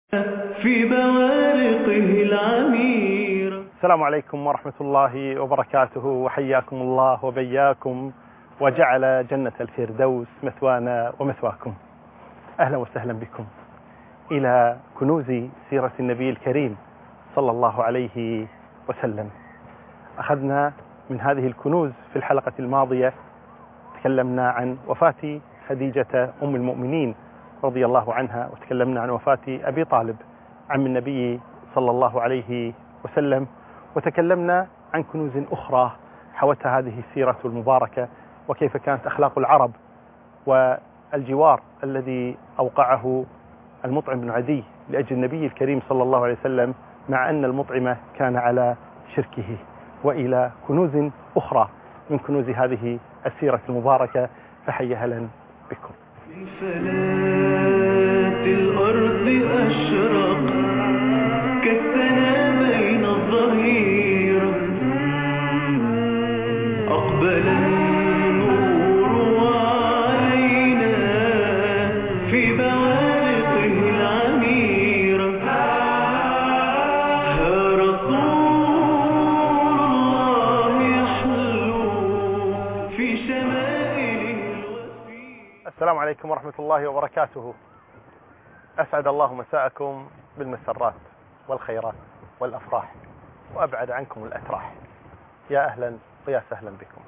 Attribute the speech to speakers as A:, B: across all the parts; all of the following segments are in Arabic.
A: في بوارقه العميرة.
B: السلام عليكم ورحمة الله وبركاته، وحياكم الله وبياكم وجعل جنة الفردوس مثوانا ومثواكم. أهلا وسهلا بكم إلى كنوز سيرة النبي الكريم صلى الله عليه وسلم. أخذنا من هذه الكنوز في الحلقة الماضية، تكلمنا عن وفاة خديجة أم المؤمنين رضي الله عنها، وتكلمنا عن وفاة أبي طالب عم النبي صلى الله عليه وسلم، وتكلمنا عن كنوز أخرى حوتها هذه السيرة المباركة، وكيف كانت أخلاق العرب والجوار الذي أوقعه المطعم بن عدي لأجل النبي الكريم صلى الله عليه وسلم، مع أن المطعم كان على شركه. وإلى كنوز أخرى من كنوز هذه السيرة المباركة، فحيا هلا بكم.
A: من فلات الأرض أشرق كالسنا بين الظهيرة، أقبل النور علينا في بوارقه العميرة. ها رسول الله يحلو في شمائله الوفيرة.
B: السلام عليكم ورحمة الله وبركاته. أسعد الله مساءكم بالمسرات والخيرات والأفراح، وأبعد عنكم الأتراح. يا أهلا ويا سهلا بكم.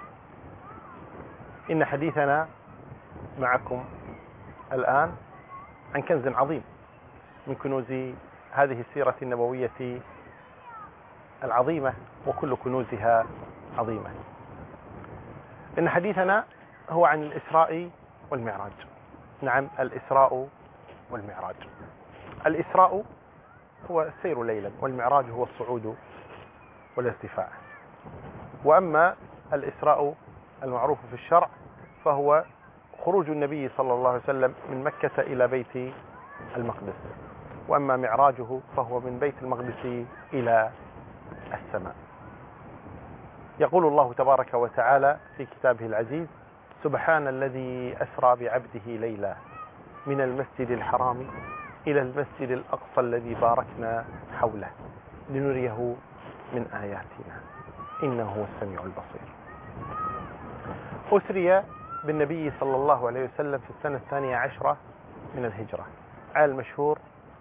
B: إن حديثنا معكم الآن عن كنز عظيم من كنوز هذه السيرة النبوية العظيمة، وكل كنوزها عظيمة. إن حديثنا هو عن الإسراء والمعراج. نعم، الإسراء والمعراج. الإسراء هو السير ليلا، والمعراج هو الصعود والارتفاع. وأما الإسراء المعروف في الشرع فهو خروج النبي صلى الله عليه وسلم من مكة إلى بيت المقدس، وأما معراجه فهو من بيت المقدس إلى السماء. يقول الله تبارك وتعالى في كتابه العزيز: سبحان الذي أسرى بعبده ليلا من المسجد الحرام إلى المسجد الأقصى الذي باركنا حوله لنريه من آياتنا إنه هو السميع البصير. أسري بالنبي صلى الله عليه وسلم في السنة 12 من الهجرة، على المشهور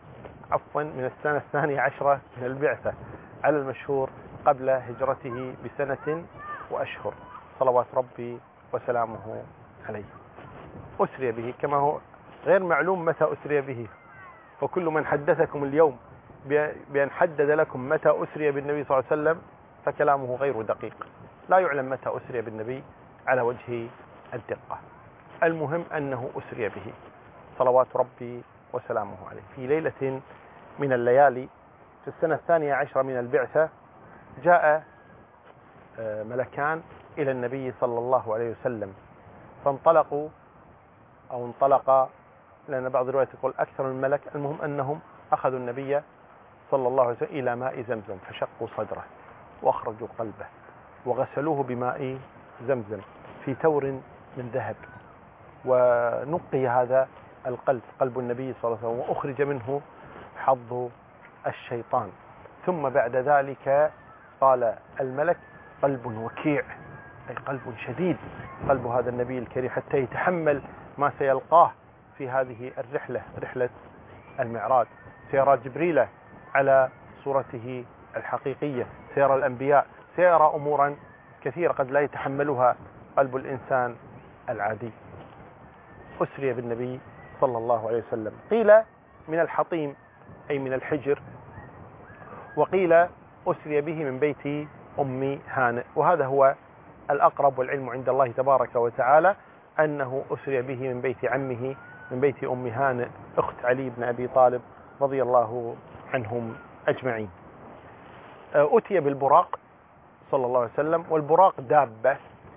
B: من السنة 12 من البعثة، على المشهور قبل هجرته بسنة وأشهر، صلوات ربي وسلامه عليه. أسري به كما هو غير معلوم متى أسري به، وكل من حدثكم اليوم بأن حدد لكم متى أسري بالنبي صلى الله عليه وسلم فكلامه غير دقيق. لا يعلم متى أسري بالنبي على وجه الدقة. المهم أنه أسري به صلوات ربي وسلامه عليه في ليلة من الليالي في السنة 12 من البعثة. جاء ملكان إلى النبي صلى الله عليه وسلم، فانطلقوا أو انطلق، لأن بعض الروايات يقول أكثر من ملك. المهم أنهم أخذوا النبي صلى الله عليه وسلم إلى ماء زمزم، فشقوا صدره وأخرجوا قلبه وغسلوه بماء زمزم في تور من ذهب، ونقي هذا القلب، قلب النبي صلى الله عليه وسلم، وأخرج منه حظ الشيطان. ثم بعد ذلك قال الملك: قلب وكيع، أي قلب شديد قلب هذا النبي الكريم، حتى يتحمل ما سيلقاه في هذه الرحلة، رحلة المعراج. سيرى جبريل على صورته الحقيقية، سيرى الأنبياء، سيرى أمورا كثيرة قد لا يتحملها قلب الإنسان العادي. أسري بالنبي صلى الله عليه وسلم، قيل من الحطيم أي من الحجر، وقيل أسري به من بيت أم هانئ، وهذا هو الأقرب والعلم عند الله تبارك وتعالى، أنه أسري به من بيت عمه، من بيت أم هانئ أخت علي بن أبي طالب رضي الله عنهم أجمعين. أتي بالبراق صلى الله عليه وسلم، والبراق دابة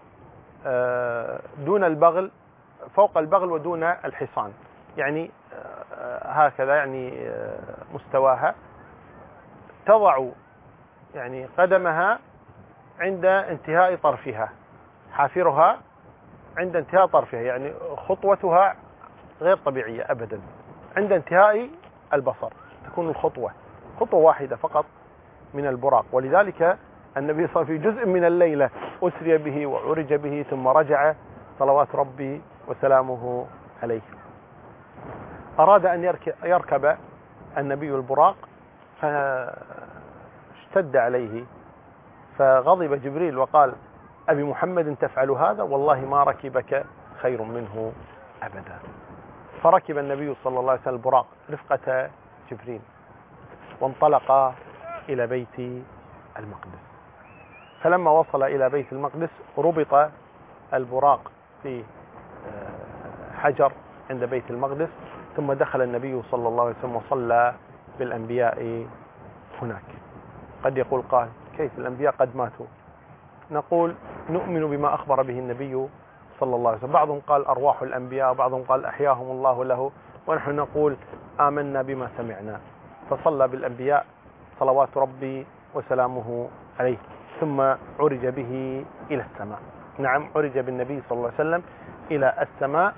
B: دون البغل، فوق البغل ودون الحصان، يعني هكذا، يعني مستواها، تضع يعني قدمها عند انتهاء طرفها، حافرها عند انتهاء طرفها، يعني خطوتها غير طبيعية أبدا عند انتهاء البصر، تكون الخطوة خطوة واحدة فقط من البراق. ولذلك النبي صلى الله عليه وسلم في جزء من الليلة أسري به وعرج به ثم رجع صلوات ربي وسلامه عليه. أراد أن يركب النبي البراق فاشتد عليه، فغضب جبريل وقال: أبي محمد تفعل هذا؟ والله ما ركبك خير منه أبدا. فركب النبي صلى الله عليه وسلم البراق رفقة جبريل وانطلق إلى بيت المقدس. فلما وصل إلى بيت المقدس ربط البراق في حجر عند بيت المقدس، ثم دخل النبي صلى الله عليه وسلم وصلى بالأنبياء هناك. قد يقول قال: كيف الأنبياء قد ماتوا؟ نقول: نؤمن بما أخبر به النبي صلى الله عليه وسلم. بعضهم قال أرواح الأنبياء، بعضهم قال أحياهم الله له، ونحن نقول آمنا بما سمعنا. فصلى بالأنبياء صلوات ربي وسلامه عليه، ثم عرج به إلى السماء. نعم، عرج بالنبي صلى الله عليه وسلم إلى السماء.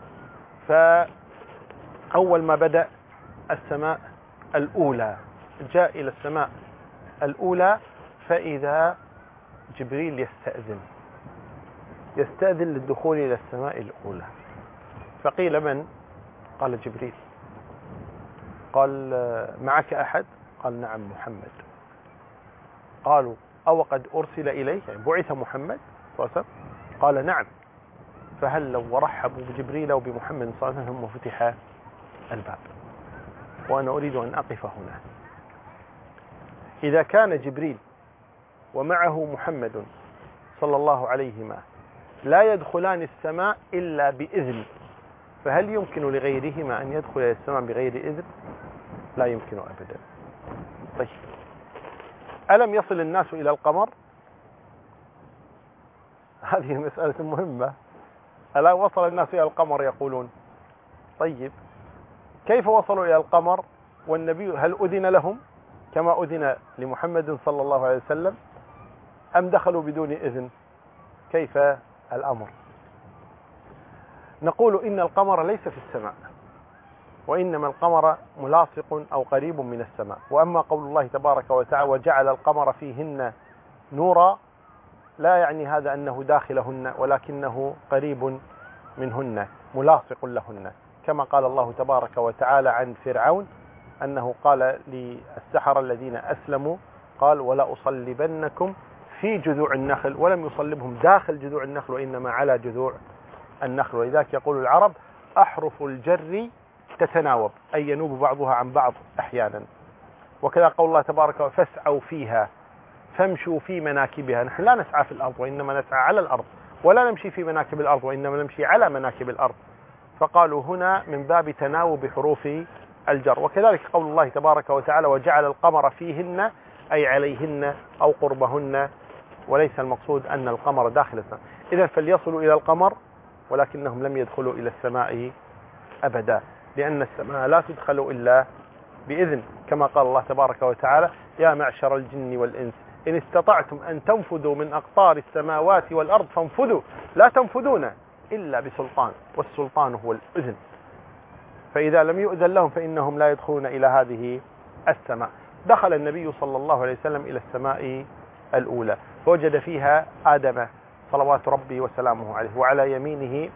B: فأول ما بدأ السماء الأولى، جاء إلى السماء الأولى فإذا جبريل يستأذن للدخول إلى السماء الأولى. فقيل: من؟ قال: جبريل. قال: معك أحد؟ قال: نعم، محمد. قالوا: أو قد أرسل إليه؟ يعني بعث محمد صلى الله عليه وسلم؟ قال: نعم. فهلوا ورحبوا بجبريل وبمحمد صلى الله عليه وسلم وفتح الباب. وأنا أريد أن أقف هنا. إذا كان جبريل ومعه محمد صلى الله عليهما لا يدخلان السماء إلا بإذن، فهل يمكن لغيرهما أن يدخل إلى السماء بغير إذن؟ لا يمكن أبدا. طيب، ألم يصل الناس إلى القمر؟ هذه مسألة مهمة. ألا وصل الناس إلى القمر يقولون؟ طيب، كيف وصلوا إلى القمر والنبي؟ هل أذن لهم كما أذن لمحمد صلى الله عليه وسلم، أم دخلوا بدون إذن؟ كيف الأمر؟ نقول إن القمر ليس في السماء، وإنما القمر ملاصق أو قريب من السماء. وأما قول الله تبارك وتعالى: وجعل القمر فيهن نورا، لا يعني هذا أنه داخلهن، ولكنه قريب منهن ملاصق لهن، كما قال الله تبارك وتعالى عن فرعون أنه قال للسحرة الذين أسلموا: قال: ولا أصلبنكم في جذوع النخل، ولم يصلبهم داخل جذوع النخل وإنما على جذوع النخل. ولذلك يقول العرب: أحرف الجر تتناوب، أي ينوب بعضها عن بعض أحيانا. وكذا قول الله تبارك: فاسعوا فيها فامشوا في مناكبها. نحن لا نسعى في الأرض وإنما نسعى على الأرض، ولا نمشي في مناكب الأرض وإنما نمشي على مناكب الأرض. فقالوا هنا من باب تناوب حروف الجر. وكذلك قول الله تبارك وتعالى: وجعل القمر فيهن، أي عليهن أو قربهن، وليس المقصود أن القمر داخل السماء. إذا فليصلوا إلى القمر، ولكنهم لم يدخلوا إلى السماء أبدا، لأن السماء لا تدخل إلا بإذن، كما قال الله تبارك وتعالى: يا معشر الجن والإنس إن استطعتم أن تنفذوا من أقطار السماوات والأرض فانفذوا لا تنفذون إلا بسلطان، والسلطان هو الإذن. فإذا لم يؤذن لهم فإنهم لا يدخلون إلى هذه السماء. دخل النبي صلى الله عليه وسلم إلى السماء الأولى، فوجد فيها آدم صلوات ربي وسلامه عليه، وعلى يمينه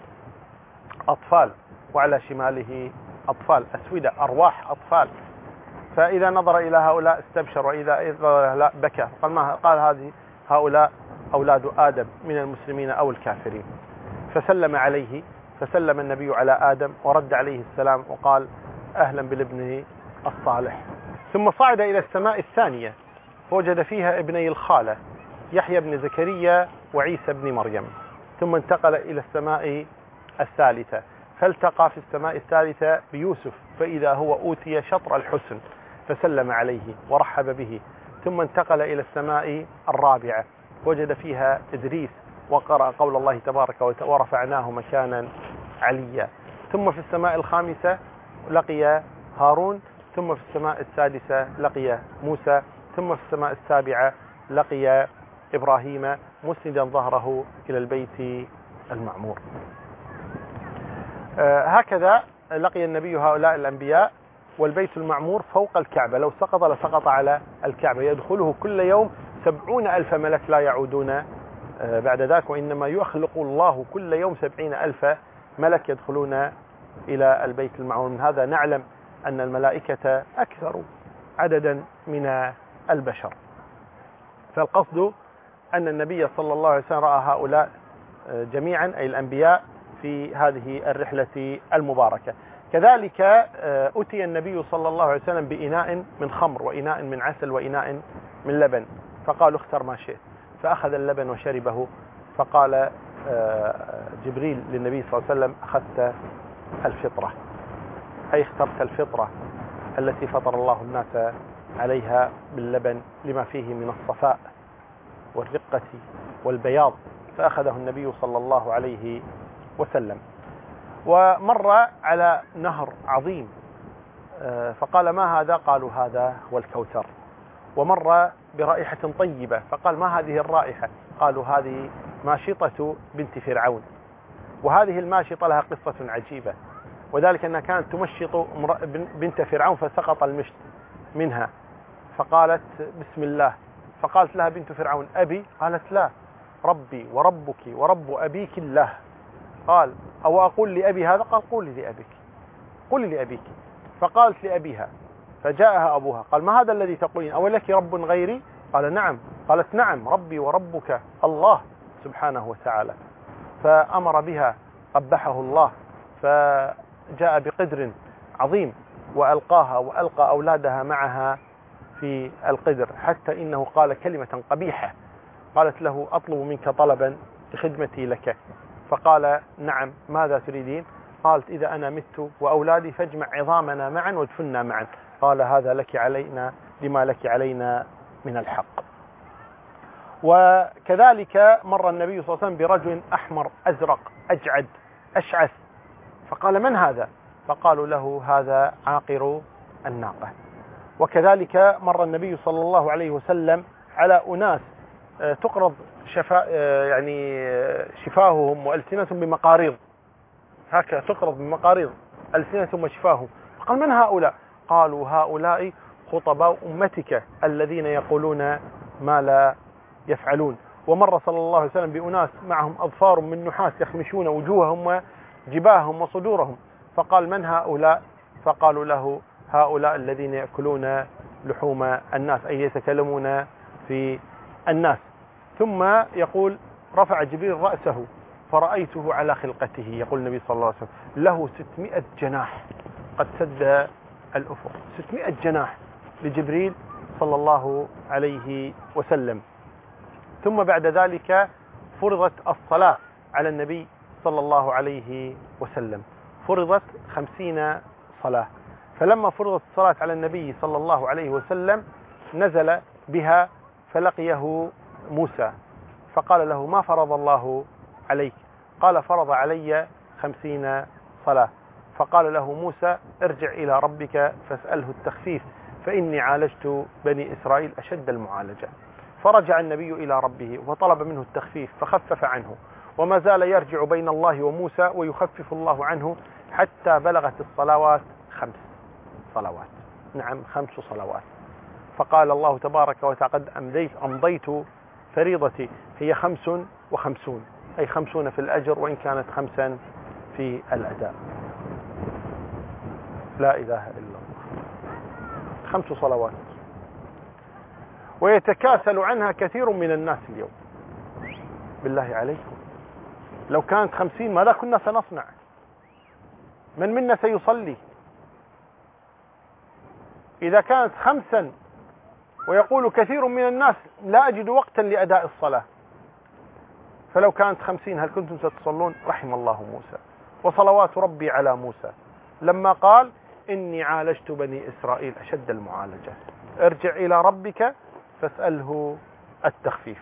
B: أطفال، وعلى شماله أطفال أسودة، أرواح أطفال. فإذا نظر إلى هؤلاء استبشر، وإذا هؤلاء بكى. قال هؤلاء أولاد آدم من المسلمين أو الكافرين. فسلم عليه، فسلم النبي على آدم ورد عليه السلام وقال: أهلا بالابن الصالح. ثم صعد إلى السماء الثانية فوجد فيها ابني الخالة، يحيى بن زكريا وعيسى بن مريم. ثم انتقل إلى السماء الثالثة، فالتقى في السماء الثالثة بيوسف، فإذا هو أوتي شطر الحسن، فسلم عليه ورحب به. ثم انتقل إلى السماء الرابعة وجد فيها إدريس، وقرأ قول الله تبارك وتعالى: ورفعناه مكانا عليا. ثم في السماء الخامسة لقي هارون. ثم في السماء السادسة لقي موسى. ثم في السماء السابعة لقي إبراهيم مسندا ظهره إلى البيت المعمور. هكذا لقي النبي هؤلاء الأنبياء والبيت المعمور فوق الكعبة، لو سقط لسقط على الكعبة. يدخله كل يوم 70,000 ملك لا يعودون بعد ذاك، وإنما يخلق الله كل يوم 70,000 ملك يدخلون إلى البيت المعمور. من هذا نعلم أن الملائكة أكثر عددا من البشر. فالقصد أن النبي صلى الله عليه وسلم رأى هؤلاء جميعا أي الأنبياء في هذه الرحلة المباركة. كذلك أتي النبي صلى الله عليه وسلم بإناء من خمر وإناء من عسل وإناء من لبن، فقالوا اختر ما شئت، فأخذ اللبن وشربه. فقال جبريل للنبي صلى الله عليه وسلم أخذت الفطرة، أي اخترت الفطرة التي فطر الله الناس عليها باللبن لما فيه من الصفاء والرقة والبياض. فأخذه النبي صلى الله عليه وسلم. ومر على نهر عظيم فقال ما هذا؟ قالوا هذا هو الكوثر. ومر برائحة طيبة فقال ما هذه الرائحة؟ قالوا هذه ماشطة بنت فرعون. وهذه الماشطة لها قصة عجيبة، وذلك أنها كانت تمشط بنت فرعون فسقط المشط منها، فقالت بسم الله، فقالت لها بنت فرعون أبي؟ قالت لا، ربي وربك ورب أبيك الله. قال أو أقول لأبي هذا؟ قال قولي لأبيك، قولي لأبيك. فقالت لأبيها، فجاءها أبوها قال ما هذا الذي تقولين؟ أو لك رب غيري؟ قال نعم. قالت نعم، ربي وربك الله سبحانه وتعالى. فأمر بها قبحه الله، فجاء بقدر عظيم وألقاها وألقى أولادها معها في القدر، حتى إنه قال كلمة قبيحة، قالت له أطلب منك طلبا بخدمتي لك. فقال نعم، ماذا تريدين؟ قالت إذا أنا مت وأولادي فاجمع عظامنا معا وادفننا معا. قال هذا لك علينا لما لك علينا من الحق. وكذلك مر النبي صلى الله عليه وسلم برجل أحمر أزرق أجعد أشعث، فقال من هذا؟ فقالوا له هذا عاقر الناقة. وكذلك مر النبي صلى الله عليه وسلم على أناس تقرض شفاههم وألسنتهم بمقاريض، هكذا تقرض بمقاريض ألسنتهم وشفاههم. فقال من هؤلاء؟ قالوا هؤلاء خطباء أمتك الذين يقولون ما لا يفعلون. ومر صلى الله عليه وسلم بأناس معهم أظفار من نحاس يخمشون وجوههم وجباههم وصدورهم، فقال من هؤلاء؟ فقالوا له هؤلاء الذين يأكلون لحوم الناس، أي يتكلمون في الناس. ثم يقول رفع جبريل رأسه فرأيته على خلقته، يقول النبي صلى الله عليه وسلم له 600 جناح قد سد الأفق، 600 جناح لجبريل صلى الله عليه وسلم. ثم بعد ذلك فرضت الصلاة على النبي صلى الله عليه وسلم، فرضت 50 صلاة. فلما فرضت الصلاة على النبي صلى الله عليه وسلم نزل بها فلقيه موسى فقال له ما فرض الله عليك؟ قال فرض علي 50 صلاة. فقال له موسى ارجع إلى ربك فاسأله التخفيف فإني عالجت بني إسرائيل أشد المعالجة. فرجع النبي إلى ربه وطلب منه التخفيف فخفف عنه، وما زال يرجع بين الله وموسى ويخفف الله عنه حتى بلغت الصلوات 5 صلوات. نعم 5 صلوات. فقال الله تبارك وتعالى قد أمضيت فريضتي هي 55، أي 50 في الأجر وإن كانت 5 في الأداء. لا إله إلا الله، 5 صلوات. ويتكاسل عنها كثير من الناس اليوم. بالله عليكم لو كانت 50 ماذا كنا سنصنع؟ من منا سيصلي؟ إذا كانت 5 ويقول كثير من الناس لا أجد وقتا لأداء الصلاة، فلو كانت 50 هل كنتم ستصلون؟ رحم الله موسى وصلوات ربي على موسى لما قال إني عالجت بني إسرائيل أشد المعالجة، ارجع إلى ربك فاسأله التخفيف.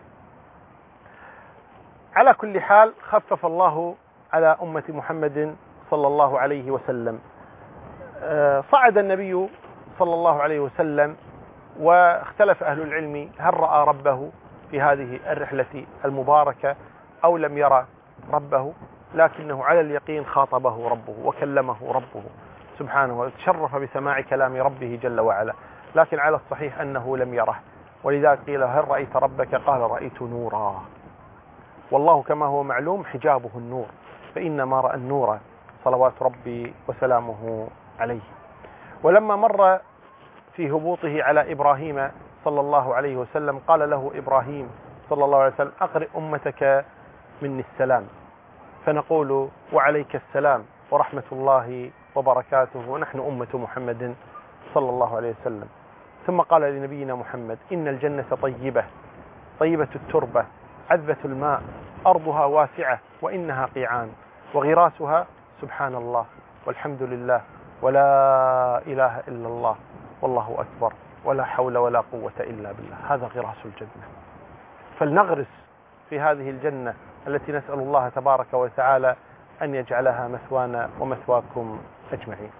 B: على كل حال خفف الله على أمة محمد صلى الله عليه وسلم. صعد النبي صلى الله عليه وسلم واختلف أهل العلم هل رأى ربه في هذه الرحلة المباركة أو لم يرى ربه، لكنه على اليقين خاطبه ربه وكلمه ربه سبحانه وتشرف بسماع كلام ربه جل وعلا، لكن على الصحيح أنه لم يره، ولذلك قيل هل رأيت ربك؟ قال رأيت نورا، والله كما هو معلوم حجابه النور، فإنما رأى النور صلوات ربي وسلامه عليه. ولما مر في هبوطه على إبراهيم صلى الله عليه وسلم قال له إبراهيم صلى الله عليه وسلم أقرئ أمتك مني السلام، فنقول وعليك السلام ورحمة الله وبركاته، ونحن أمة محمد صلى الله عليه وسلم. ثم قال لنبينا محمد إن الجنة طيبة، طيبة التربة، عذبة الماء، أرضها واسعة، وإنها قيعان، وغراسها سبحان الله والحمد لله ولا إله إلا الله والله أكبر ولا حول ولا قوة إلا بالله. هذا غراس الجنة، فلنغرس في هذه الجنة التي نسأل الله تبارك وتعالى أن يجعلها مثوانا ومثواكم أجمعين.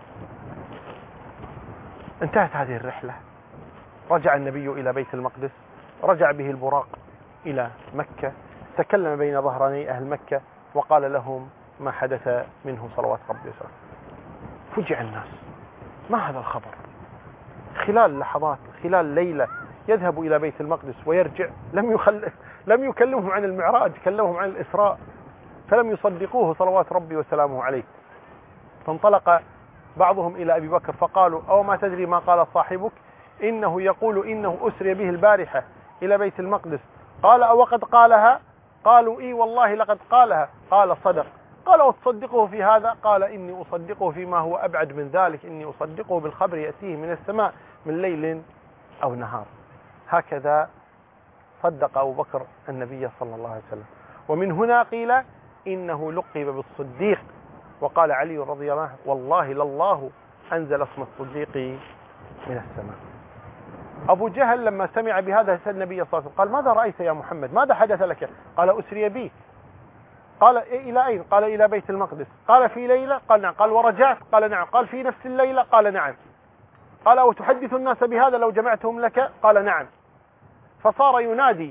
B: انتهت هذه الرحلة، رجع النبي إلى بيت المقدس، رجع به البراق إلى مكة، تكلم بين ظهراني أهل مكة وقال لهم ما حدث منه صلوات ربي وسلامه. فجع الناس، ما هذا الخبر؟ خلال لحظات، خلال ليلة يذهب إلى بيت المقدس ويرجع، لم يكلمهم عن المعراج، كلمهم عن الإسراء، فلم يصدقوه صلوات ربي وسلامه عليه. فانطلق بعضهم إلى أبي بكر فقالوا أو ما تدري ما قال صاحبك؟ إنه يقول إنه أسري به البارحة إلى بيت المقدس. قال أو قد قالها؟ قالوا إي والله لقد قالها. قال صدق. قال وتصدقه في هذا؟ قال إني أصدقه فيما هو أبعد من ذلك، إني أصدقه بالخبر يأتيه من السماء من ليل أو نهار. هكذا صدق أبو بكر النبي صلى الله عليه وسلم. ومن هنا قيل إنه لقب بالصديق، وقال علي رضي الله عنه والله لله أنزل اسم الصديق من السماء. أبو جهل لما سمع بهذا سأل النبي صلى الله عليه وسلم قال ماذا رأيت يا محمد؟ ماذا حدث لك؟ قال أسري بي. قال إلى أين؟ قال إلى بيت المقدس. قال في ليلة؟ قال نعم. قال ورجعت؟ قال نعم. قال في نفس الليلة؟ قال نعم. قال وتحدث الناس بهذا لو جمعتهم لك؟ قال نعم. فصار ينادي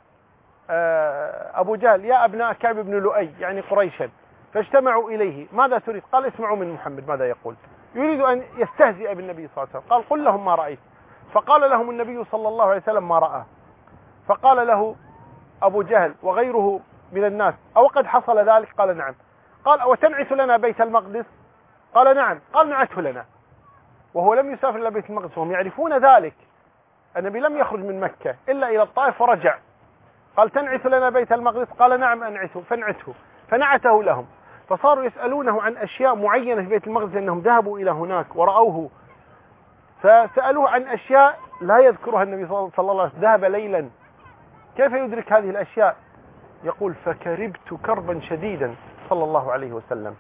B: أبو جهل يا أبناء كعب بن لؤي يعني قريشا، فاجتمعوا إليه. ماذا تريد؟ قال اسمعوا من محمد ماذا يقول، يريد أن يستهزئ بالنبي صلى الله عليه وسلم. قال قل لهم ما رأيت. فقال لهم النبي صلى الله عليه وسلم ما رأى. فقال له أبو جهل وغيره من الناس أو قد حصل ذلك؟ قال نعم. قال وتنعت لنا بيت المقدس؟ قال نعم. قال نعته لنا، وهو لم يسافر إلى بيت المقدس وهم يعرفون ذلك. النبي لم يخرج من مكة إلا إلى الطائف ورجع. قال تنعت لنا بيت المقدس؟ قال نعم أنعته. فنعته، فنعته لهم. فصاروا يسألونه عن أشياء معينة في بيت المقدس لأنهم ذهبوا إلى هناك ورأوه، فسألوه عن أشياء لا يذكرها النبي صلى الله عليه وسلم، ذهب ليلا كيف يدرك هذه الأشياء؟ يقول فكربت كربا شديدا صلى الله عليه وسلم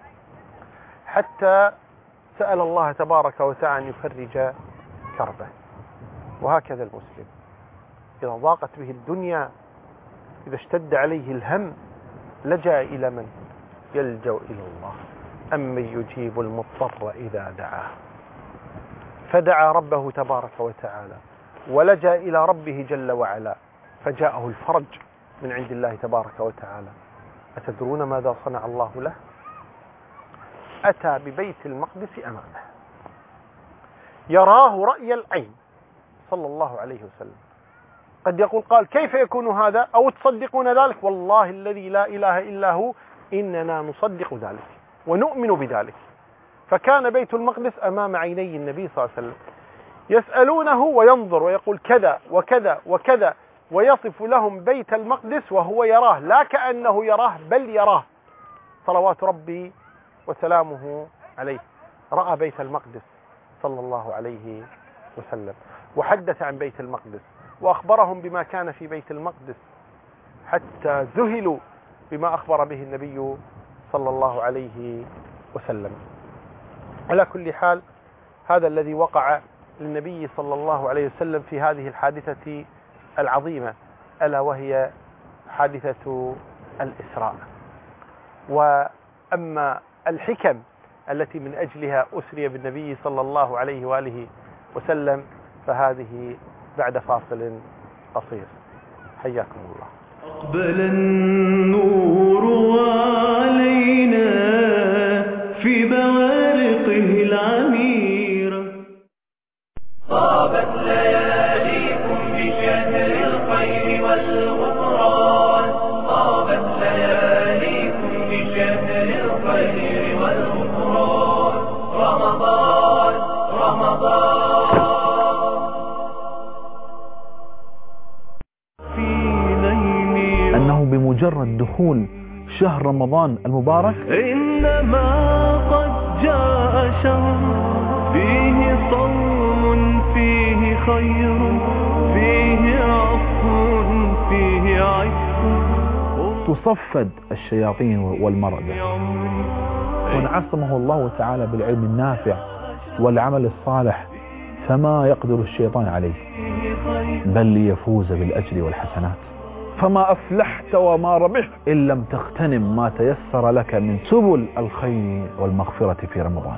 B: حتى سأل الله تبارك وتعالى أن يفرج كربه. وهكذا المسلم إذا ضاقت به الدنيا، إذا اشتد عليه الهم، لجأ إلى من؟ يلجأ إلى الله. أمن يجيب المضطر إذا دعاه. فدعا ربه تبارك وتعالى ولجأ إلى ربه جل وعلا، فجاءه الفرج من عند الله تبارك وتعالى. أتدرون ماذا صنع الله له؟ أتى ببيت المقدس أمامه يراه رأي العين صلى الله عليه وسلم. قد يقول قال كيف يكون هذا؟ أو تصدقون ذلك؟ والله الذي لا إله إلا هو إننا نصدق ذلك ونؤمن بذلك. فكان بيت المقدس أمام عيني النبي صلى الله عليه وسلم، يسألونه وينظر ويقول كذا وكذا وكذا، ويصف لهم بيت المقدس وهو يراه، لا كأنه يراه بل يراه صلوات ربي وسلامه عليه. رأى بيت المقدس صلى الله عليه وسلم وحدث عن بيت المقدس وأخبرهم بما كان في بيت المقدس حتى ذهلوا بما أخبر به النبي صلى الله عليه وسلم. على كل حال هذا الذي وقع للنبي صلى الله عليه وسلم في هذه الحادثة العظيمة، ألا وهي حادثة الإسراء. وأما الحكم التي من أجلها أسري بالنبي صلى الله عليه وآله وسلم فهذه بعد فاصل قصير. حياكم الله.
A: أقبل النور علينا في بوارقه طابت لياليكم بشهر الخير والغفران طابت لياليكم بشهر الخير والغفران رمضان رمضان
C: أنه بمجرد دخول شهر رمضان المبارك
A: إنما قد جاء شهر فيه صوم فيه خير فيه عفو فيه عفو
C: تصفد الشياطين والمردة ومن عصمه الله تعالى بالعلم النافع والعمل الصالح فما يقدر الشيطان عليه بل ليفوز بالأجر والحسنات. فما أفلحت وما ربحت إن لم تغتنم ما تيسر لك من سبل الخير والمغفرة في رمضان.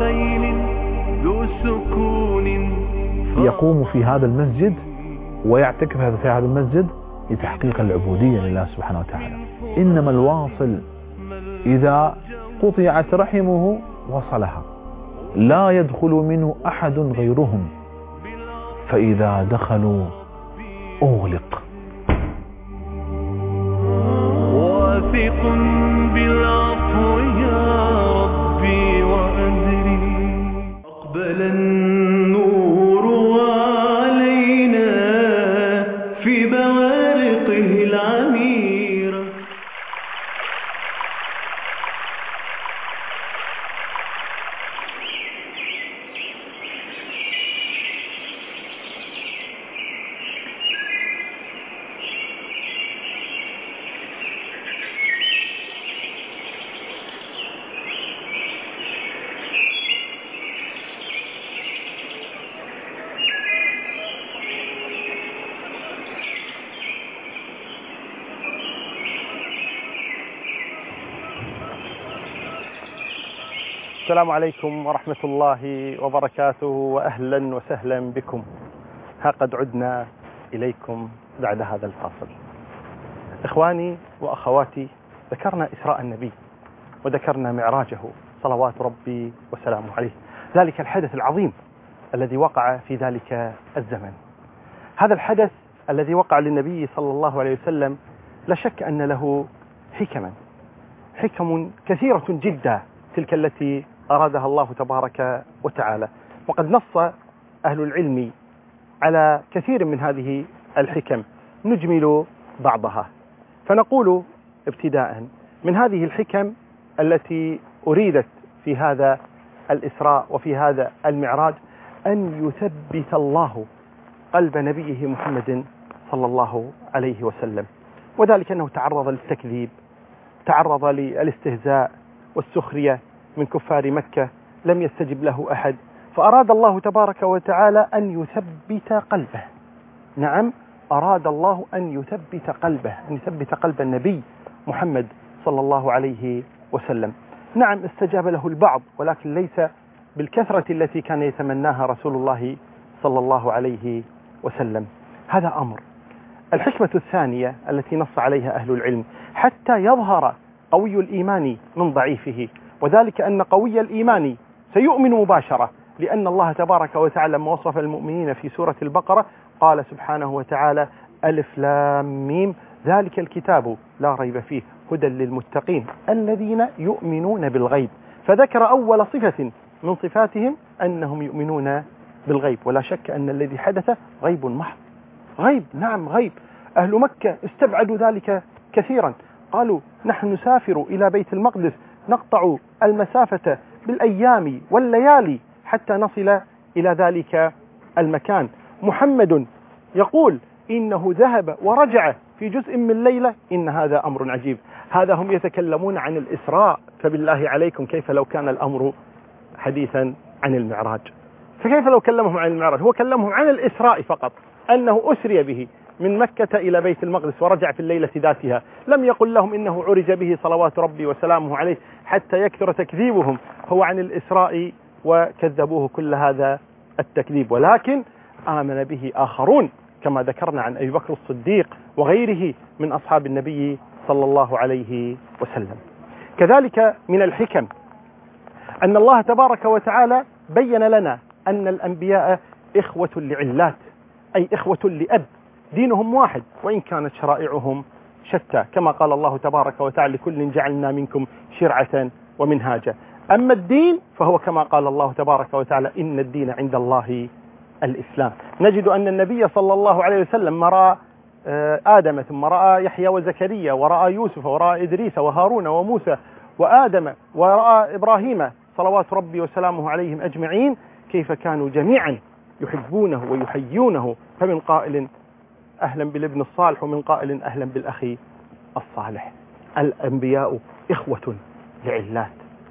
C: يقوم في هذا المسجد ويعتكف في هذا المسجد لتحقيق العبودية لله سبحانه وتعالى. إنما الواصل إذا قطعت رحمه وصلها لا يدخل منه أحد غيرهم فإذا دخلوا أغلق.
A: واثق بالعفو يا ربي وأدري أقبل النور علينا في بوارقه العميرة.
B: السلام عليكم ورحمة الله وبركاته وأهلا وسهلا بكم. ها قد عدنا إليكم بعد هذا الفاصل. إخواني وأخواتي، ذكرنا إسراء النبي وذكرنا معراجه صلوات ربي وسلامه عليه، ذلك الحدث العظيم الذي وقع في ذلك الزمن. هذا الحدث الذي وقع للنبي صلى الله عليه وسلم لا شك أن له حكم كثيرة جدا، تلك التي أرادها الله تبارك وتعالى، وقد نص أهل العلم على كثير من هذه الحكم، نجمل بعضها. فنقول ابتداء من هذه الحكم التي أريدت في هذا الإسراء وفي هذا المعراج أن يثبت الله قلب نبيه محمد صلى الله عليه وسلم، وذلك أنه تعرض للتكذيب، تعرض للاستهزاء والسخرية من كفار مكة، لم يستجب له أحد، فأراد الله تبارك وتعالى أن يثبت قلبه. نعم، أراد الله أن يثبت قلبه، أن يثبت قلب النبي محمد صلى الله عليه وسلم. نعم، استجاب له البعض ولكن ليس بالكثرة التي كان يتمناها رسول الله صلى الله عليه وسلم. هذا أمر. الحكمة الثانية التي نص عليها أهل العلم حتى يظهر قوي الإيمان من ضعيفه، وذلك أن قوي الإيمان سيؤمن مباشرة، لأن الله تبارك وتعالى لما وصف المؤمنين في سورة البقرة قال سبحانه وتعالى: ألف لام ميم ذلك الكتاب لا ريب فيه هدى للمتقين الذين يؤمنون بالغيب، فذكر أول صفة من صفاتهم أنهم يؤمنون بالغيب. ولا شك أن الذي حدث غيب محض، غيب، نعم غيب. أهل مكة استبعدوا ذلك كثيرا، قالوا نحن نسافر إلى بيت المقدس نقطع المسافة بالأيام والليالي حتى نصل إلى ذلك المكان. محمد يقول إنه ذهب ورجع في جزء من ليلة، إن هذا أمر عجيب. هذا هم يتكلمون عن الإسراء، فبالله عليكم كيف لو كان الأمر حديثا عن المعراج؟ فكيف لو كلمهم عن المعراج؟ هو كلمهم عن الإسراء فقط، أنه أسري به من مكة إلى بيت المقدس ورجع في الليلة ذاتها. لم يقل لهم إنه عرج به صلوات ربي وسلامه عليه حتى يكثر تكذيبهم هو عن الإسراء، وكذبوه كل هذا التكذيب. ولكن آمن به آخرون كما ذكرنا عن أبي بكر الصديق وغيره من أصحاب النبي صلى الله عليه وسلم. كذلك من الحكم أن الله تبارك وتعالى بين لنا أن الأنبياء إخوة لعلات، أي إخوة لأب، دينهم واحد وإن كانت شرائعهم شتى، كما قال الله تبارك وتعالى لكل جعلنا منكم شرعة ومنهاجا. أما الدين فهو كما قال الله تبارك وتعالى إن الدين عند الله الإسلام. نجد أن النبي صلى الله عليه وسلم رأى آدم، ثم رأى يحيى وزكريا، ورأى يوسف، ورأى إدريس وهارون وموسى وآدم، ورأى إبراهيم صلوات ربي وسلامه عليهم أجمعين، كيف كانوا جميعا يحبونه ويحيونه، فمن قائل أهلا بالابن الصالح ومن قائل أهلا بالأخ الصالح. الأنبياء إخوة لعلات،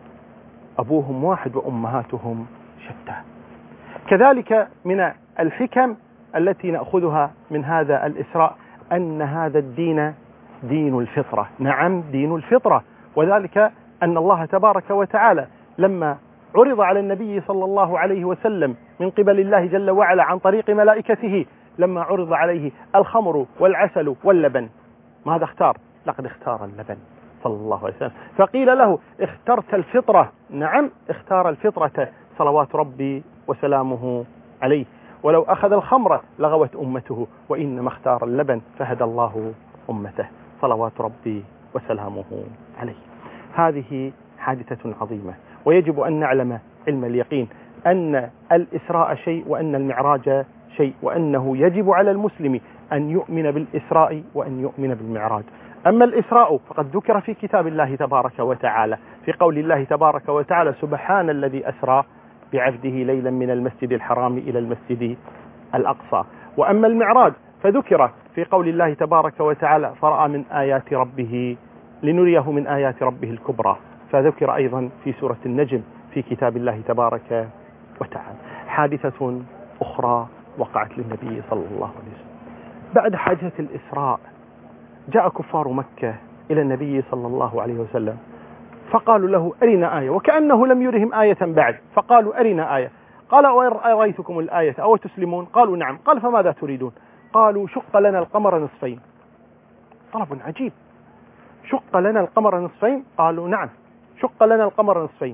B: أبوهم واحد وأمهاتهم شتى. كذلك من الحكم التي نأخذها من هذا الإسراء أن هذا الدين دين الفطرة. نعم، دين الفطرة، وذلك أن الله تبارك وتعالى لما عرض على النبي صلى الله عليه وسلم من قبل الله جل وعلا عن طريق ملائكته، لما عرض عليه الخمر والعسل واللبن، ماذا اختار؟ لقد اختار اللبن صلى الله عليه وسلم، فقيل له اخترت الفطرة. نعم، اختار الفطرة صلوات ربي وسلامه عليه، ولو أخذ الخمر لغوت أمته، وإنما اختار اللبن فهدى الله أمته صلوات ربي وسلامه عليه. هذه حادثة عظيمة، ويجب أن نعلم علم اليقين أن الإسراء شيء وأن المعراج شيء، وأنه يجب على المسلم أن يؤمن بالإسراء وأن يؤمن بالمعراج. أما الإسراء فقد ذكر في كتاب الله تبارك وتعالى في قول الله تبارك وتعالى سبحان الذي أسرى بعبده ليلا من المسجد الحرام إلى المسجد الأقصى. وأما المعراج فذكر في قول الله تبارك وتعالى فرأى من آيات ربه لنريه من آيات ربه الكبرى، فذكر أيضا في سورة النجم في كتاب الله تبارك وتعالى. حادثة أخرى وقعت للنبي صلى الله عليه وسلم بعد حادثة الإسراء. جاء كفار مكة إلى النبي صلى الله عليه وسلم فقالوا له أرنا آية، وكأنه لم يرهم آية بعد، فقالوا أرنا آية. قال أرأيتكم الآية أو تسلمون؟ قالوا نعم. قال فماذا تريدون؟ قالوا شق لنا القمر نصفين. طلب عجيب، شق لنا القمر نصفين؟ قالوا نعم، شق لنا القمر نصفين.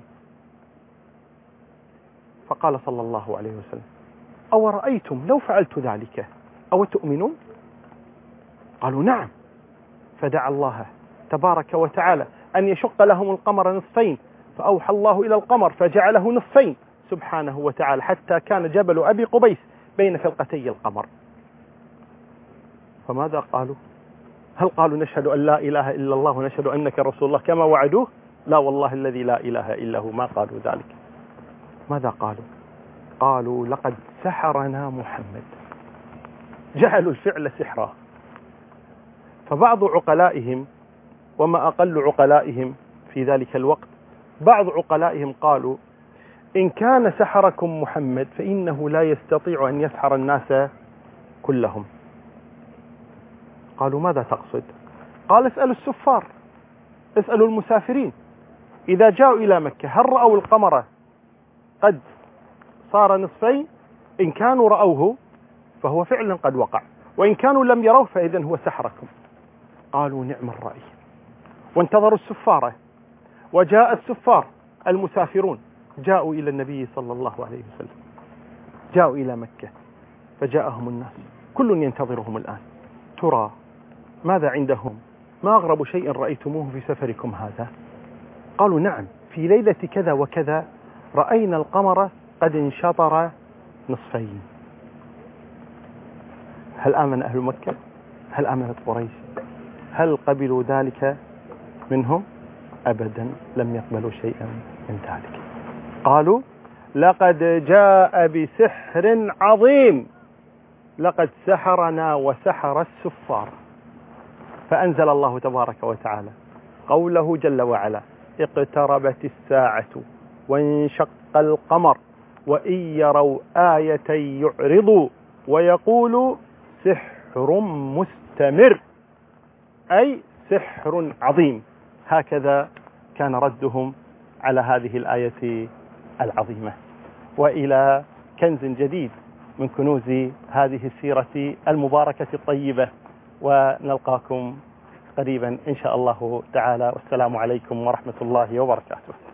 B: فقال صلى الله عليه وسلم أو رأيتم لو فعلت ذلك أو تؤمنون؟ قالوا نعم. فدعا الله تبارك وتعالى أن يشق لهم القمر نصفين، فأوحى الله إلى القمر فجعله نصفين سبحانه وتعالى، حتى كان جبل أبي قبيس بين فلقتي القمر. فماذا قالوا؟ هل قالوا نشهد أن لا إله إلا الله ونشهد أنك رسول الله كما وعدوه؟ لا والله الذي لا إله إلا هو، ما قالوا ذلك. ماذا قالوا؟ قالوا لقد سحرنا محمد، جعلوا الفعل سحرا. فبعض عقلائهم، وما أقل عقلائهم في ذلك الوقت، بعض عقلائهم قالوا إن كان سحركم محمد فإنه لا يستطيع أن يسحر الناس كلهم. قالوا ماذا تقصد؟ قال اسألوا السفار، اسألوا المسافرين، إذا جاءوا إلى مكة هل رأوا القمر قد صار نصفين؟ إن كانوا رأوه فهو فعلا قد وقع، وإن كانوا لم يروه فإذن هو سحركم. قالوا نعم الرأي. وانتظروا السفارة، وجاء السفار المسافرون جاءوا إلى النبي صلى الله عليه وسلم، جاءوا إلى مكة فجاءهم الناس كل ينتظرهم الآن، ترى ماذا عندهم؟ ما أغرب شيء رأيتموه في سفركم هذا؟ قالوا نعم، في ليلة كذا وكذا رأينا القمر قد انشطر نصفين. هل آمن أهل مكة؟ هل آمنت قريش؟ هل قبلوا ذلك منهم؟ أبدا، لم يقبلوا شيئا من ذلك. قالوا لقد جاء بسحر عظيم، لقد سحرنا وسحر السفار. فأنزل الله تبارك وتعالى قوله جل وعلا اقتربت الساعة وانشق القمر وإن يروا آية يعرضوا ويقولوا سحر مستمر، أي سحر عظيم. هكذا كان ردهم على هذه الآية العظيمة. وإلى كنز جديد من كنوز هذه السيرة المباركة الطيبة، ونلقاكم قريبا إن شاء الله تعالى، والسلام عليكم ورحمة الله وبركاته.